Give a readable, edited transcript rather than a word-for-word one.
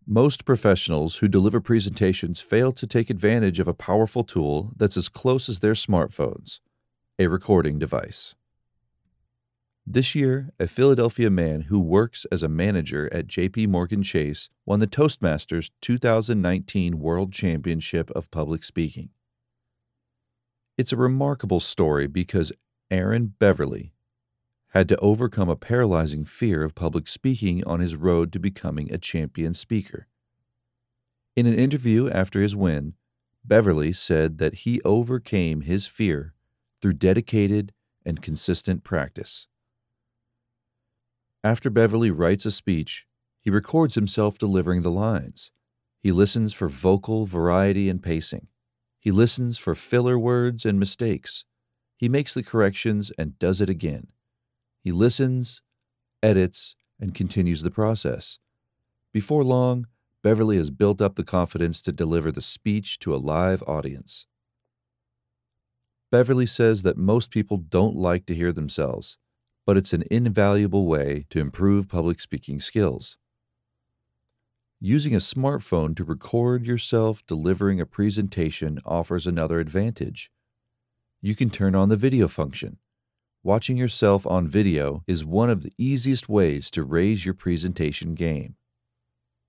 Most professionals who deliver presentations fail to take advantage of a powerful tool that's as close as their smartphones, a recording device. This year, a Philadelphia man who works as a manager at JP Morgan Chase won the Toastmasters 2019 World Championship of Public Speaking. It's a remarkable story because Aaron Beverly had to overcome a paralyzing fear of public speaking on his road to becoming a champion speaker. In an interview after his win, Beverly said that he overcame his fear through dedicated and consistent practice. After Beverly writes a speech, he records himself delivering the lines. He listens for vocal variety and pacing. He listens for filler words and mistakes. He makes the corrections and does it again. He listens, edits, and continues the process. Before long, Beverly has built up the confidence to deliver the speech to a live audience. Beverly says that most people don't like to hear themselves, but it's an invaluable way to improve public speaking skills. Using a smartphone to record yourself delivering a presentation offers another advantage. You can turn on the video function. Watching yourself on video is one of the easiest ways to raise your presentation game.